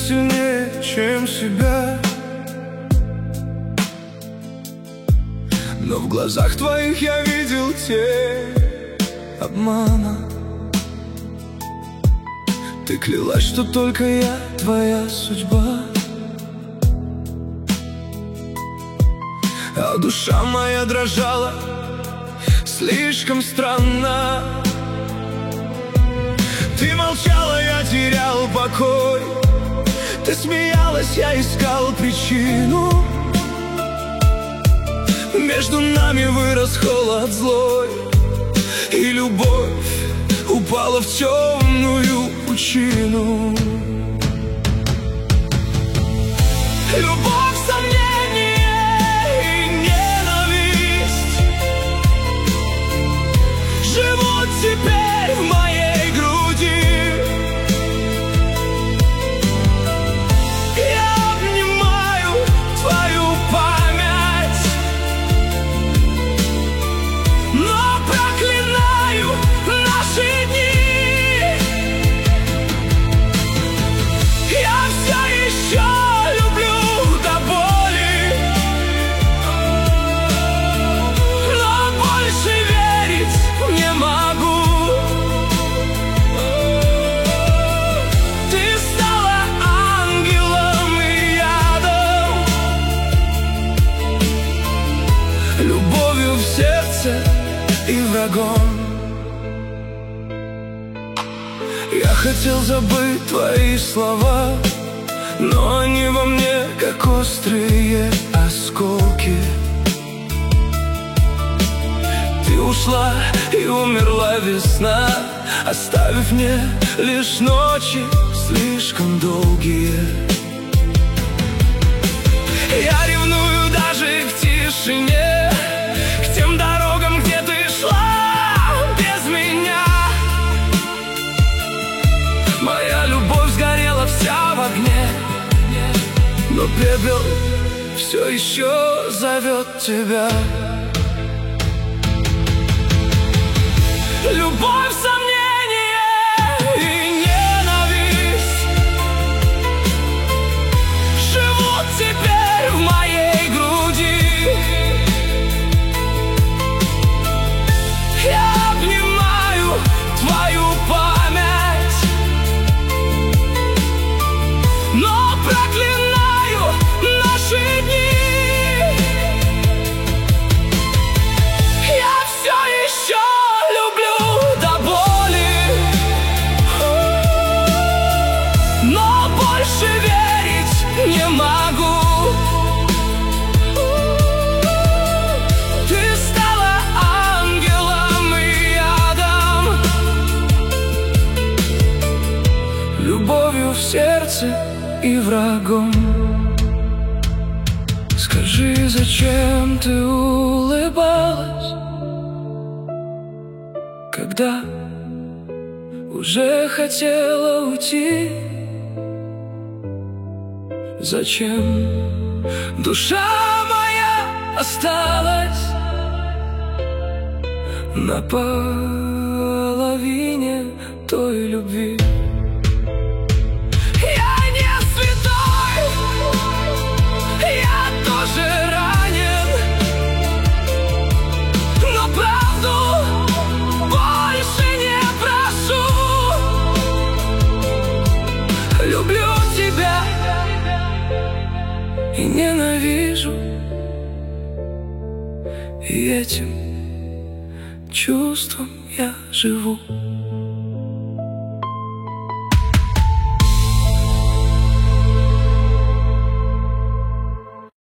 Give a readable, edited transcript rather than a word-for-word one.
сильнее, чем себя. Но в глазах твоих я видел тень обмана. Ты клялась, что только я твоя судьба, а душа моя дрожала слишком странно. Ты молчала, я терял покой. Ты смеялась, я искал причину. Между нами вырос холод злой, и любовь упала в темную пучину. Любовь, сомнение и ненависть живут теперь в моей груди. Я обнимаю твою память, но проклинаю наши дни. Я все еще люблю до боли, но больше верить не могу. Ты стала ангелом и ядом, любовью в сердце и врагом. Я хотел забыть твои слова, но они во мне, как острые осколки. Ты ушла, и умерла весна, оставив мне лишь ночи слишком долгие. Я ревную даже к тишине, к тем дорогам, где ты шла без меня. Моя любовь сгорела вся в огне, но пепел все еще зовет тебя. Любовь, сомнение и ненависть живут теперь в моей груди. Я обнимаю твою память, но проклинаю наши дни. Я все еще люблю до боли, но больше верить не могу. Ты стала ангелом и ядом, любовью в сердце и врагом. Скажи, зачем ты улыбалась, когда уже хотела уйти? Зачем душа моя осталась на половине той любви? Я не святой, я тоже ранен, но правду больше не прошу. Люблю тебя и ненавижу, и этим чувством я живу.